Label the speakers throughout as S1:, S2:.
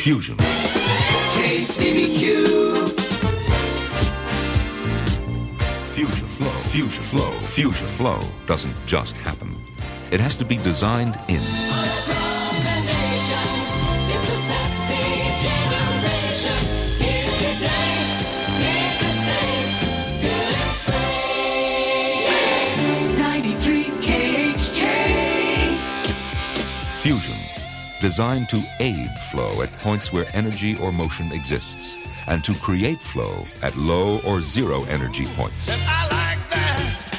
S1: Fusion.
S2: KCBQ.
S1: Fusion Flow. Fusion Flow. Fusion Flow doesn't just happen. It has to be designed in.
S3: Across the nation, it's the Pepsi generation. Here today, here to stay. Feel it free. 93 KHJ.
S1: Fusion. Designed to aid flow at points where energy or motion exists, and to create flow at low or zero energy points.
S2: I like that.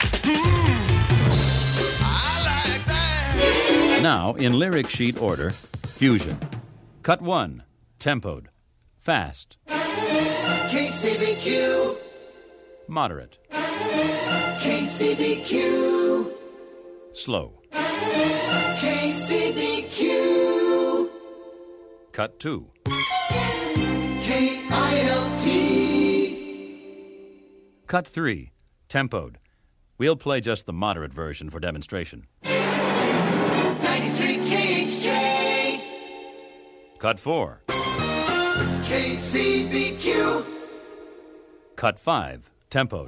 S2: I like that.
S4: Now, in lyric sheet order, Fusion. Cut 1, tempoed, fast,
S2: KCBQ.
S4: moderate,
S2: KCBQ.
S4: slow.
S2: KCBQ.
S4: Cut 2,
S2: KILT.
S4: cut 3, tempoed. We'll play just the moderate version for demonstration.
S2: 93 KHJ.
S4: Cut 4,
S2: KCBQ.
S4: cut 5, tempoed.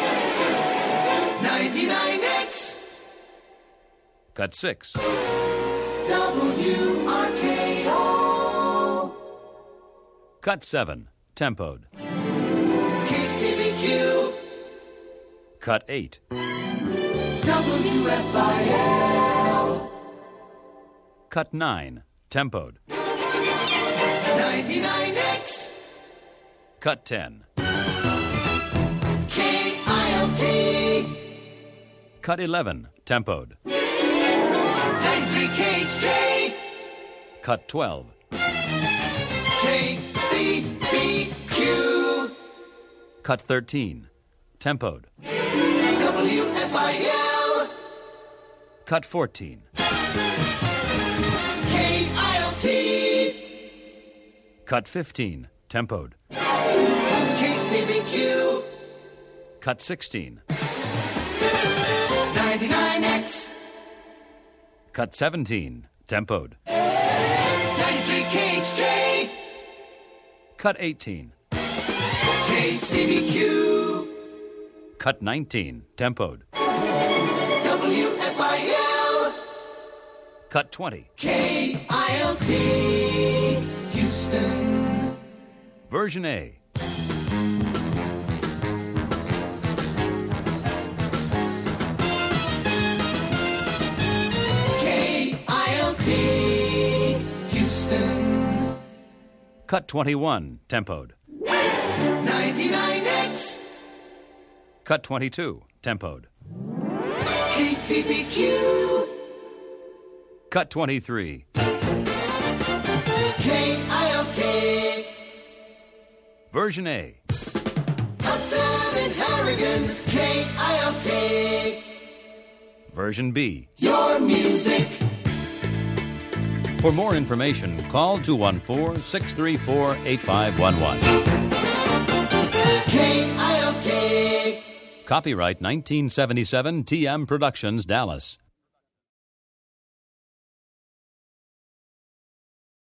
S2: 99X.
S4: Cut 6,
S2: WRKO.
S4: cut 7, tempoed.
S2: KCBQ.
S4: Cut 8,
S2: WFIL.
S4: cut 9, tempoed.
S2: 99X.
S4: Cut 10,
S2: KILT.
S4: cut 11, tempoed.
S2: 93 KHJ.
S4: Cut 12,
S2: KCBQ.
S4: cut 13, tempoed.
S2: WFIL.
S4: Cut 14,
S2: KILT.
S4: cut 15, tempoed.
S2: KCBQ.
S4: Cut 16,
S2: 99X.
S4: cut 17, tempoed.
S2: 93 KHJ.
S4: Cut 18,
S2: KCBQ.
S4: cut 19, tempoed.
S2: WFIL.
S4: Cut 20,
S2: KILT. Houston.
S4: version A.
S2: KILT. Houston.
S4: Cut 21, tempoed.
S2: 99X.
S4: Cut 22, tempoed.
S2: KCBQ.
S4: Cut 23,
S2: KILT.
S4: version A.
S2: Hudson and Harrigan. KILT.
S4: Version B.
S2: Your music.
S4: For more information, call 214-634-8511.
S2: KILT.
S4: Copyright 1977 TM Productions, Dallas.